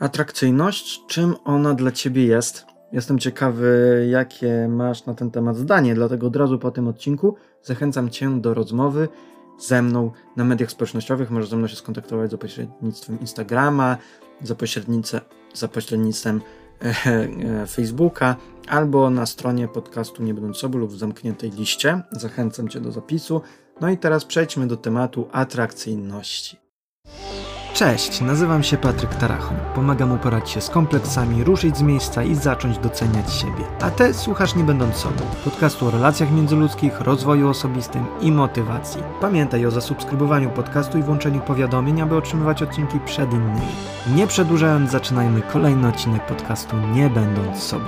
Atrakcyjność, czym ona dla Ciebie jest? Jestem ciekawy, jakie masz na ten temat zdanie, dlatego od razu po tym odcinku zachęcam Cię do rozmowy ze mną na mediach społecznościowych. Możesz ze mną się skontaktować za pośrednictwem Instagrama, za pośrednictwem Facebooka albo na stronie podcastu Nie Będąc Sobą lub w zamkniętej liście. Zachęcam Cię do zapisu. No i teraz przejdźmy do tematu atrakcyjności. Cześć, nazywam się Patryk Tarachoń. Pomagam uporać się z kompleksami, ruszyć z miejsca i zacząć doceniać siebie. A Ty słuchasz Nie Będąc Sobą, podcastu o relacjach międzyludzkich, rozwoju osobistym i motywacji. Pamiętaj o zasubskrybowaniu podcastu i włączeniu powiadomień, aby otrzymywać odcinki przed innymi. Nie przedłużając, zaczynajmy kolejny odcinek podcastu Nie Będąc Sobą.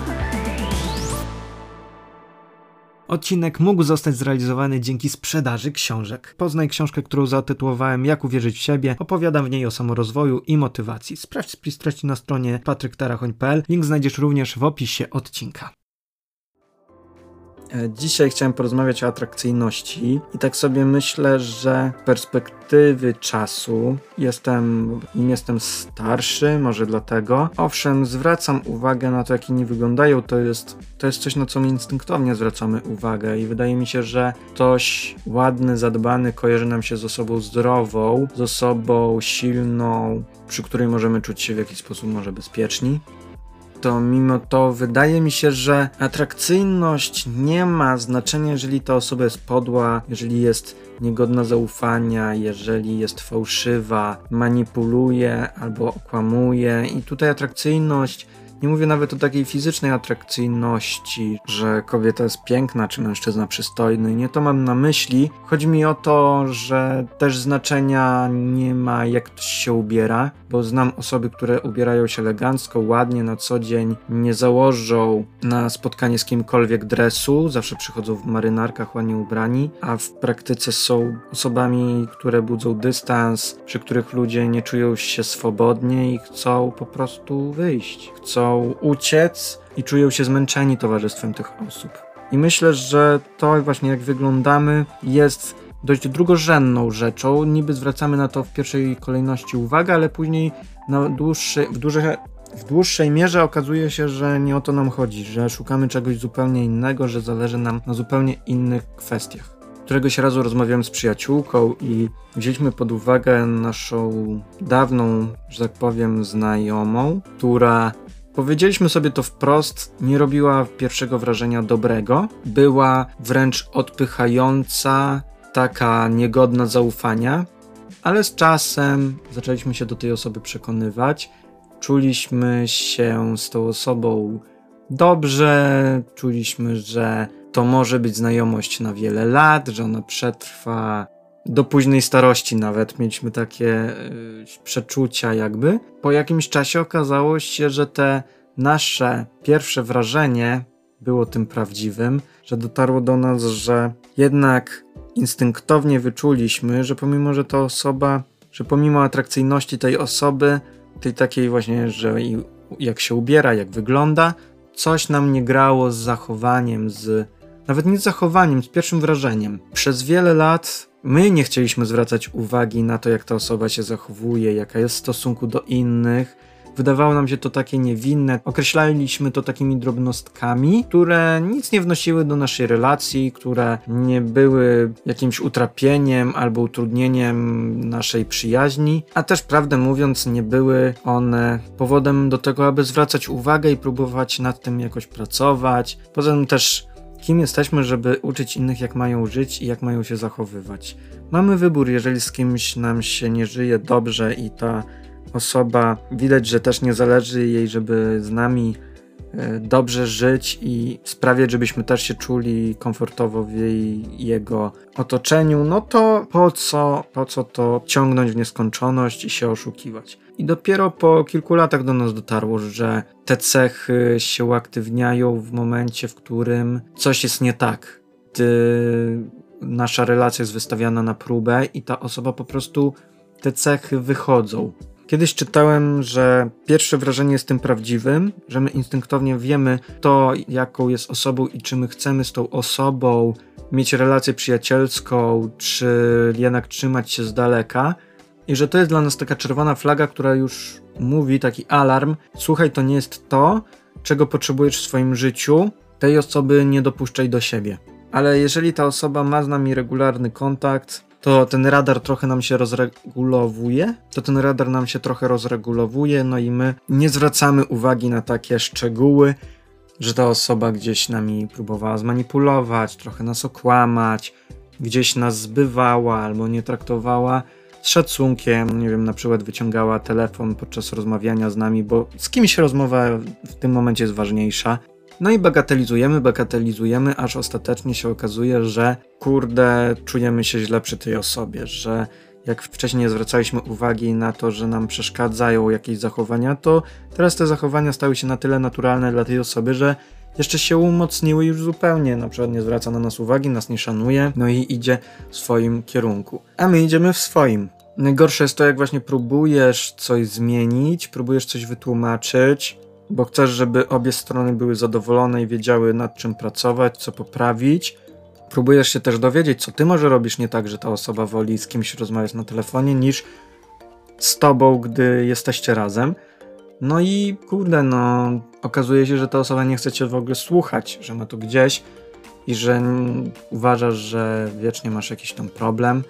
Odcinek mógł zostać zrealizowany dzięki sprzedaży książek. Poznaj książkę, którą zatytułowałem Jak uwierzyć w siebie. Opowiadam w niej o samorozwoju i motywacji. Sprawdź spis treści na stronie patryktarachoń.pl. Link znajdziesz również w opisie odcinka. Dzisiaj chciałem porozmawiać o atrakcyjności i tak sobie myślę, że z perspektywy czasu im jestem starszy, może dlatego. Owszem, zwracam uwagę na to, jak inni wyglądają, to jest coś, na co my instynktownie zwracamy uwagę i wydaje mi się, że ktoś ładny, zadbany kojarzy nam się z osobą zdrową, z osobą silną, przy której możemy czuć się w jakiś sposób może bezpieczni. To mimo to wydaje mi się, że atrakcyjność nie ma znaczenia, jeżeli ta osoba jest podła, jeżeli jest niegodna zaufania, jeżeli jest fałszywa, manipuluje albo okłamuje. I tutaj atrakcyjność, nie mówię nawet o takiej fizycznej atrakcyjności, że kobieta jest piękna, czy mężczyzna przystojny. Nie to mam na myśli. Chodzi mi o to, że też znaczenia nie ma, jak ktoś się ubiera, bo znam osoby, które ubierają się elegancko, ładnie na co dzień, nie założą na spotkanie z kimkolwiek dresu, zawsze przychodzą w marynarkach ładnie ubrani, a w praktyce są osobami, które budzą dystans, przy których ludzie nie czują się swobodnie i chcą po prostu wyjść. Chcą uciec i czują się zmęczeni towarzystwem tych osób. I myślę, że to właśnie jak wyglądamy jest dość drugorzędną rzeczą. Niby zwracamy na to w pierwszej kolejności uwagę, ale później w dłuższej mierze okazuje się, że nie o to nam chodzi, że szukamy czegoś zupełnie innego, że zależy nam na zupełnie innych kwestiach. Któregoś razu rozmawiałem z przyjaciółką i wzięliśmy pod uwagę naszą dawną, że tak powiem, znajomą, która, powiedzieliśmy sobie to wprost, nie robiła pierwszego wrażenia dobrego. Była wręcz odpychająca, taka niegodna zaufania, ale z czasem zaczęliśmy się do tej osoby przekonywać. Czuliśmy się z tą osobą dobrze, czuliśmy, że to może być znajomość na wiele lat, że ona przetrwa do późnej starości nawet. Mieliśmy takie przeczucia jakby. Po jakimś czasie okazało się, że te nasze pierwsze wrażenie było tym prawdziwym, że dotarło do nas, że jednak instynktownie wyczuliśmy, że pomimo atrakcyjności tej osoby, tej takiej właśnie, że jak się ubiera, jak wygląda, coś nam nie grało z zachowaniem, nawet nie z zachowaniem, z pierwszym wrażeniem. Przez wiele lat my nie chcieliśmy zwracać uwagi na to, jak ta osoba się zachowuje, jaka jest w stosunku do innych. Wydawało nam się to takie niewinne. Określaliśmy to takimi drobnostkami, które nic nie wnosiły do naszej relacji, które nie były jakimś utrapieniem albo utrudnieniem naszej przyjaźni, a też prawdę mówiąc nie były one powodem do tego, aby zwracać uwagę i próbować nad tym jakoś pracować. Poza tym też kim jesteśmy, żeby uczyć innych, jak mają żyć i jak mają się zachowywać. Mamy wybór, jeżeli z kimś nam się nie żyje dobrze i ta osoba widać, że też nie zależy jej, żeby z nami dobrze żyć i sprawiać, żebyśmy też się czuli komfortowo w jego otoczeniu, no to po co to ciągnąć w nieskończoność i się oszukiwać. I dopiero po kilku latach do nas dotarło, że te cechy się uaktywniają w momencie, w którym coś jest nie tak. Nasza relacja jest wystawiana na próbę i ta osoba po prostu, te cechy wychodzą. Kiedyś czytałem, że pierwsze wrażenie jest tym prawdziwym, że my instynktownie wiemy to, jaką jest osobą i czy my chcemy z tą osobą mieć relację przyjacielską, czy jednak trzymać się z daleka. i że to jest dla nas taka czerwona flaga, która już mówi, taki alarm, słuchaj, to nie jest to, czego potrzebujesz w swoim życiu, tej osoby nie dopuszczaj do siebie. Ale jeżeli ta osoba ma z nami regularny kontakt, to ten radar trochę nam się rozregulowuje, no i my nie zwracamy uwagi na takie szczegóły, że ta osoba gdzieś nami próbowała zmanipulować, trochę nas okłamać, gdzieś nas zbywała albo nie traktowała z szacunkiem, nie wiem, na przykład wyciągała telefon podczas rozmawiania z nami, bo z kimś rozmowa w tym momencie jest ważniejsza. No i bagatelizujemy, aż ostatecznie się okazuje, że kurde, czujemy się źle przy tej osobie, że jak wcześniej nie zwracaliśmy uwagi na to, że nam przeszkadzają jakieś zachowania, to teraz te zachowania stały się na tyle naturalne dla tej osoby, że jeszcze się umocniły już zupełnie, na przykład nie zwraca na nas uwagi, nas nie szanuje, no i idzie w swoim kierunku. A my idziemy w swoim. Najgorsze jest to, jak właśnie próbujesz coś zmienić, próbujesz coś wytłumaczyć, bo chcesz, żeby obie strony były zadowolone i wiedziały, nad czym pracować, co poprawić. Próbujesz się też dowiedzieć, co ty może robisz nie tak, że ta osoba woli z kimś rozmawiać na telefonie, niż z tobą, gdy jesteście razem. No i kurde, no okazuje się, że ta osoba nie chce cię w ogóle słuchać, że ma to gdzieś i że uważasz, że wiecznie masz jakiś tam problem.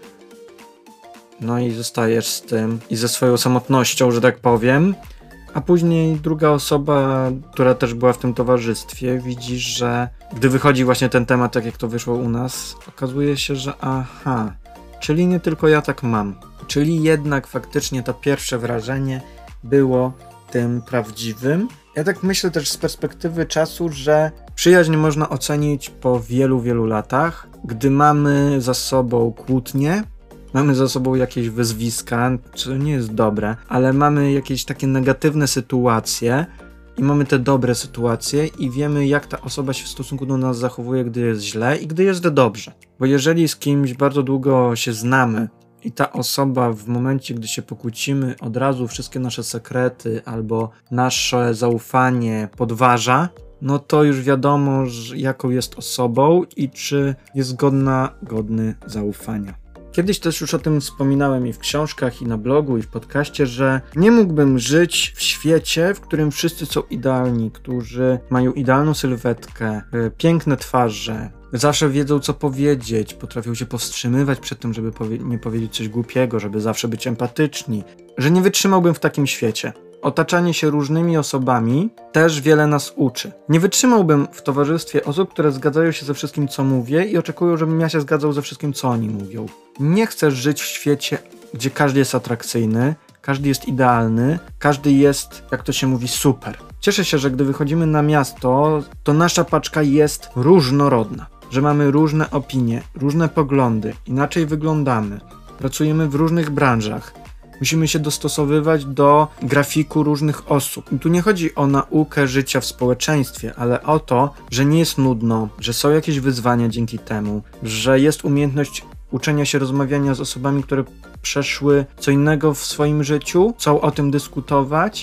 No i zostajesz z tym i ze swoją samotnością, że tak powiem. A później druga osoba, która też była w tym towarzystwie, widzi, że gdy wychodzi właśnie ten temat, tak jak to wyszło u nas, okazuje się, że aha, czyli nie tylko ja tak mam. Czyli jednak faktycznie to pierwsze wrażenie było tym prawdziwym. Ja tak myślę też z perspektywy czasu, że przyjaźń można ocenić po wielu, wielu latach, gdy mamy za sobą kłótnie, mamy za sobą jakieś wyzwiska, co nie jest dobre, ale mamy jakieś takie negatywne sytuacje i mamy te dobre sytuacje i wiemy, jak ta osoba się w stosunku do nas zachowuje, gdy jest źle i gdy jest dobrze. Bo jeżeli z kimś bardzo długo się znamy i ta osoba w momencie, gdy się pokłócimy, od razu wszystkie nasze sekrety albo nasze zaufanie podważa, no to już wiadomo, jaką jest osobą i czy jest godny zaufania. Kiedyś też już o tym wspominałem i w książkach, i na blogu, i w podcaście, że nie mógłbym żyć w świecie, w którym wszyscy są idealni, którzy mają idealną sylwetkę, piękne twarze, zawsze wiedzą, co powiedzieć, potrafią się powstrzymywać przed tym, żeby nie powiedzieć coś głupiego, żeby zawsze być empatyczni, że nie wytrzymałbym w takim świecie. Otaczanie się różnymi osobami też wiele nas uczy. Nie wytrzymałbym w towarzystwie osób, które zgadzają się ze wszystkim, co mówię i oczekują, żebym ja się zgadzał ze wszystkim, co oni mówią. Nie chcę żyć w świecie, gdzie każdy jest atrakcyjny, każdy jest idealny, każdy jest, jak to się mówi, super. Cieszę się, że gdy wychodzimy na miasto, to nasza paczka jest różnorodna, że mamy różne opinie, różne poglądy, inaczej wyglądamy, pracujemy w różnych branżach. Musimy się dostosowywać do grafiku różnych osób. I tu nie chodzi o naukę życia w społeczeństwie, ale o to, że nie jest nudno, że są jakieś wyzwania dzięki temu, że jest umiejętność uczenia się rozmawiania z osobami, które przeszły co innego w swoim życiu, chcą o tym dyskutować.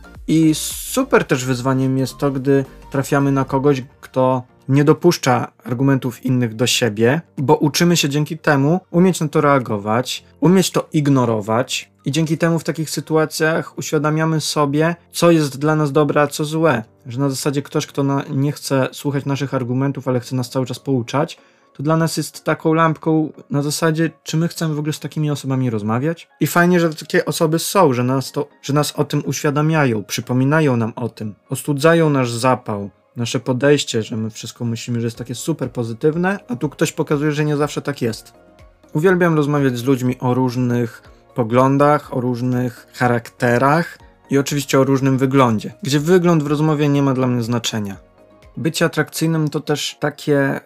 I super też wyzwaniem jest to, gdy trafiamy na kogoś, kto nie dopuszcza argumentów innych do siebie, bo uczymy się dzięki temu umieć na to reagować, umieć to ignorować i dzięki temu w takich sytuacjach uświadamiamy sobie, co jest dla nas dobre, a co złe. Że na zasadzie ktoś, kto nie chce słuchać naszych argumentów, ale chce nas cały czas pouczać, to dla nas jest taką lampką na zasadzie, czy my chcemy w ogóle z takimi osobami rozmawiać? I fajnie, że takie osoby są, że nas o tym uświadamiają, przypominają nam o tym, ostudzają nasz zapał, nasze podejście, że my wszystko myślimy, że jest takie super pozytywne, a tu ktoś pokazuje, że nie zawsze tak jest. Uwielbiam rozmawiać z ludźmi o różnych poglądach, o różnych charakterach i oczywiście o różnym wyglądzie, gdzie wygląd w rozmowie nie ma dla mnie znaczenia. Bycie atrakcyjnym to też takie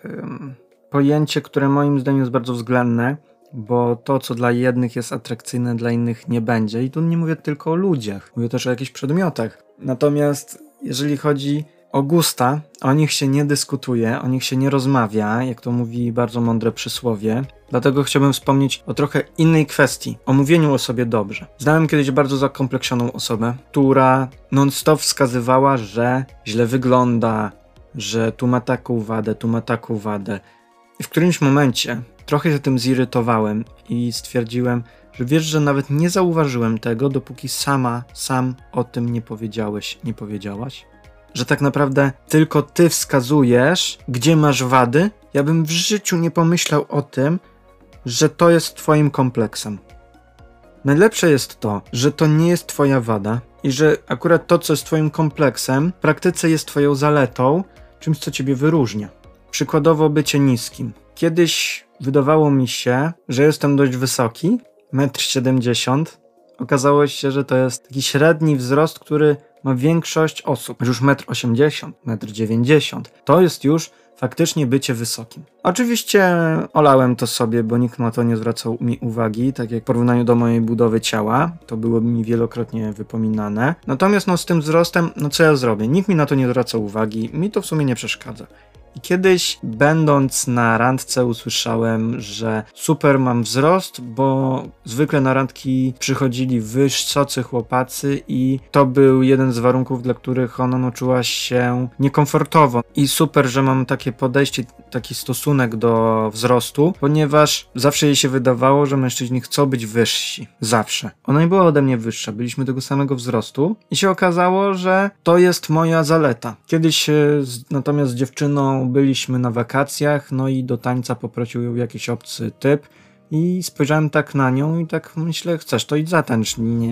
pojęcie, które moim zdaniem jest bardzo względne, bo to, co dla jednych jest atrakcyjne, dla innych nie będzie. I tu nie mówię tylko o ludziach, mówię też o jakichś przedmiotach. Natomiast jeżeli chodzi o gusta, o nich się nie dyskutuje, o nich się nie rozmawia, jak to mówi bardzo mądre przysłowie. Dlatego chciałbym wspomnieć o trochę innej kwestii, o mówieniu o sobie dobrze. Znałem kiedyś bardzo zakompleksioną osobę, która non-stop wskazywała, że źle wygląda, że tu ma taką wadę, tu ma taką wadę. I w którymś momencie trochę się tym zirytowałem i stwierdziłem, że wiesz, że nawet nie zauważyłem tego, dopóki sam o tym nie powiedziałeś, nie powiedziałaś? Że tak naprawdę tylko ty wskazujesz, gdzie masz wady? Ja bym w życiu nie pomyślał o tym, że to jest twoim kompleksem. Najlepsze jest to, że to nie jest twoja wada i że akurat to, co jest twoim kompleksem, w praktyce jest twoją zaletą, czymś, co ciebie wyróżnia. Przykładowo bycie niskim. Kiedyś wydawało mi się, że jestem dość wysoki, 1,70 m. Okazało się, że to jest taki średni wzrost, który ma większość osób. Już 1,80 m, 1,90 m. To jest już faktycznie bycie wysokim. Oczywiście olałem to sobie, bo nikt na to nie zwracał mi uwagi, tak jak w porównaniu do mojej budowy ciała, to było mi wielokrotnie wypominane. Natomiast z tym wzrostem, co ja zrobię? Nikt mi na to nie zwraca uwagi, mi to w sumie nie przeszkadza. I kiedyś, będąc na randce, usłyszałem, że super mam wzrost, bo zwykle na randki przychodzili wysocy chłopacy i to był jeden z warunków, dla których ona czuła się niekomfortowo. I super, że mam takie podejście, taki stosunek do wzrostu, ponieważ zawsze jej się wydawało, że mężczyźni chcą być wyżsi. Zawsze. Ona nie była ode mnie wyższa, byliśmy tego samego wzrostu i się okazało, że to jest moja zaleta. Kiedyś natomiast z dziewczyną byliśmy na wakacjach, i do tańca poprosił ją jakiś obcy typ i spojrzałem tak na nią i tak myślę, chcesz, to idź zatańcz,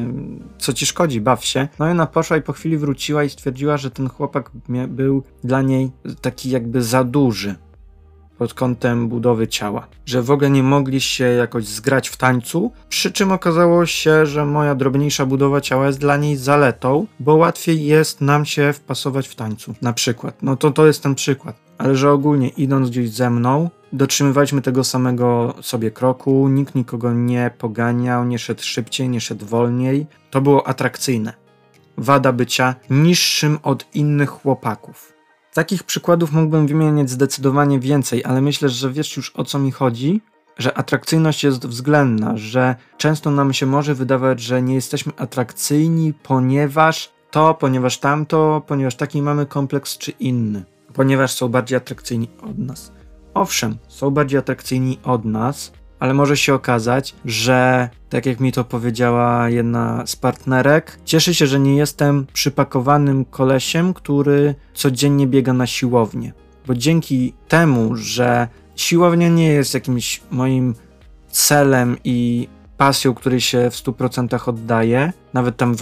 co ci szkodzi, baw się. I ona poszła i po chwili wróciła i stwierdziła, że ten chłopak był dla niej taki jakby za duży pod kątem budowy ciała, że w ogóle nie mogli się jakoś zgrać w tańcu, przy czym okazało się, że moja drobniejsza budowa ciała jest dla niej zaletą, bo łatwiej jest nam się wpasować w tańcu, na przykład. To jest ten przykład, ale że ogólnie idąc gdzieś ze mną, dotrzymywaliśmy tego samego sobie kroku, nikt nikogo nie poganiał, nie szedł szybciej, nie szedł wolniej, to było atrakcyjne. Wada bycia niższym od innych chłopaków. Takich przykładów mógłbym wymieniać zdecydowanie więcej, ale myślę, że wiesz już o co mi chodzi, że atrakcyjność jest względna, że często nam się może wydawać, że nie jesteśmy atrakcyjni, ponieważ to, ponieważ tamto, ponieważ taki mamy kompleks czy inny, ponieważ są bardziej atrakcyjni od nas. Owszem, są bardziej atrakcyjni od nas, ale może się okazać, że tak jak mi to powiedziała jedna z partnerek, cieszę się, że nie jestem przypakowanym kolesiem, który codziennie biega na siłownię. Bo dzięki temu, że siłownia nie jest jakimś moim celem i pasją, której się w 100% oddaję, nawet tam w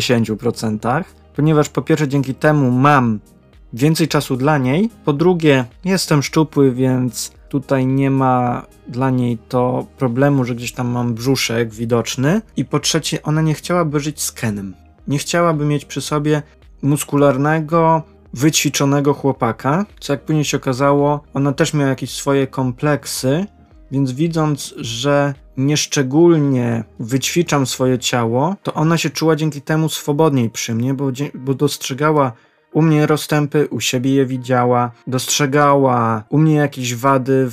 80%, ponieważ po pierwsze dzięki temu mam więcej czasu dla niej, po drugie jestem szczupły, więc tutaj nie ma dla niej to problemu, że gdzieś tam mam brzuszek widoczny i po trzecie ona nie chciałaby żyć z Kenem. Nie chciałaby mieć przy sobie muskularnego, wyćwiczonego chłopaka, co jak później się okazało, ona też miała jakieś swoje kompleksy, więc widząc, że nieszczególnie wyćwiczam swoje ciało, to ona się czuła dzięki temu swobodniej przy mnie, bo dostrzegała u mnie rozstępy, u siebie je widziała, dostrzegała u mnie jakieś wady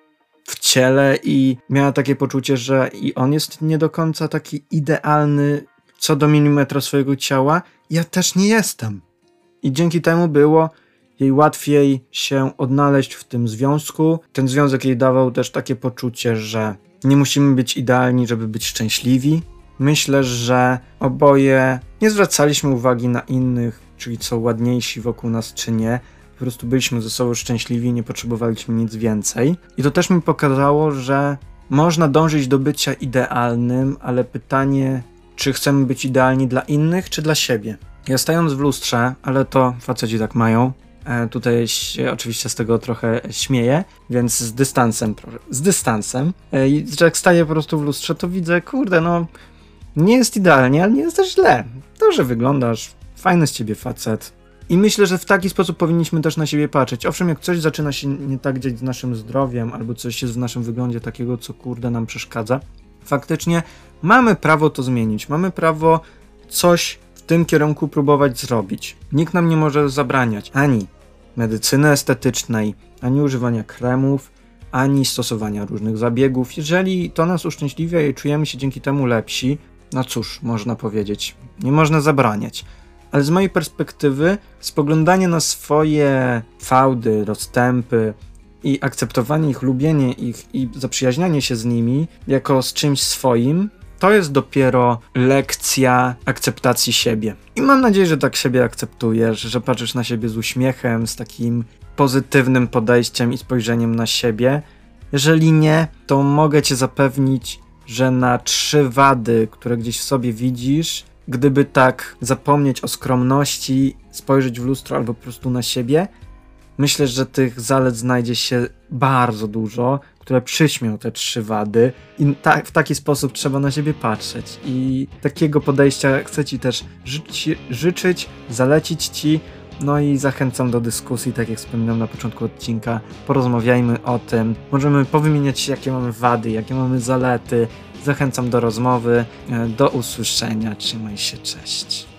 w ciele i miała takie poczucie, że i on jest nie do końca taki idealny co do milimetra swojego ciała, ja też nie jestem. I dzięki temu było jej łatwiej się odnaleźć w tym związku. Ten związek jej dawał też takie poczucie, że nie musimy być idealni, żeby być szczęśliwi. Myślę, że oboje nie zwracaliśmy uwagi na innych, czyli co ładniejsi wokół nas czy nie. Po prostu byliśmy ze sobą szczęśliwi, nie potrzebowaliśmy nic więcej. I to też mi pokazało, że można dążyć do bycia idealnym, ale pytanie, czy chcemy być idealni dla innych, czy dla siebie. Ja stając w lustrze, ale to faceci tak mają, tutaj się oczywiście z tego trochę śmieję, więc z dystansem. I jak staję po prostu w lustrze, to widzę, kurde, nie jest idealnie, ale nie jest też źle. To, że wyglądasz, fajny z ciebie facet. I myślę, że w taki sposób powinniśmy też na siebie patrzeć. Owszem, jak coś zaczyna się nie tak dziać z naszym zdrowiem, albo coś jest w naszym wyglądzie takiego, co nam przeszkadza, faktycznie mamy prawo to zmienić. Mamy prawo coś w tym kierunku próbować zrobić. Nikt nam nie może zabraniać ani medycyny estetycznej, ani używania kremów, ani stosowania różnych zabiegów. Jeżeli to nas uszczęśliwia i czujemy się dzięki temu lepsi, no cóż, można powiedzieć, nie można zabraniać. Ale z mojej perspektywy spoglądanie na swoje fałdy, rozstępy i akceptowanie ich, lubienie ich i zaprzyjaźnianie się z nimi jako z czymś swoim to jest dopiero lekcja akceptacji siebie. I mam nadzieję, że tak siebie akceptujesz, że patrzysz na siebie z uśmiechem, z takim pozytywnym podejściem i spojrzeniem na siebie. Jeżeli nie, to mogę cię zapewnić, że na 3 wady, które gdzieś w sobie widzisz, gdyby tak zapomnieć o skromności, spojrzeć w lustro albo po prostu na siebie, myślę, że tych zalet znajdzie się bardzo dużo, które przyćmią te 3 wady i w taki sposób trzeba na siebie patrzeć. I takiego podejścia chcę ci też życzyć, zalecić ci. No i zachęcam do dyskusji, tak jak wspominałem na początku odcinka. Porozmawiajmy o tym. Możemy powymieniać się, jakie mamy wady, jakie mamy zalety. Zachęcam do rozmowy. Do usłyszenia. Trzymaj się, cześć.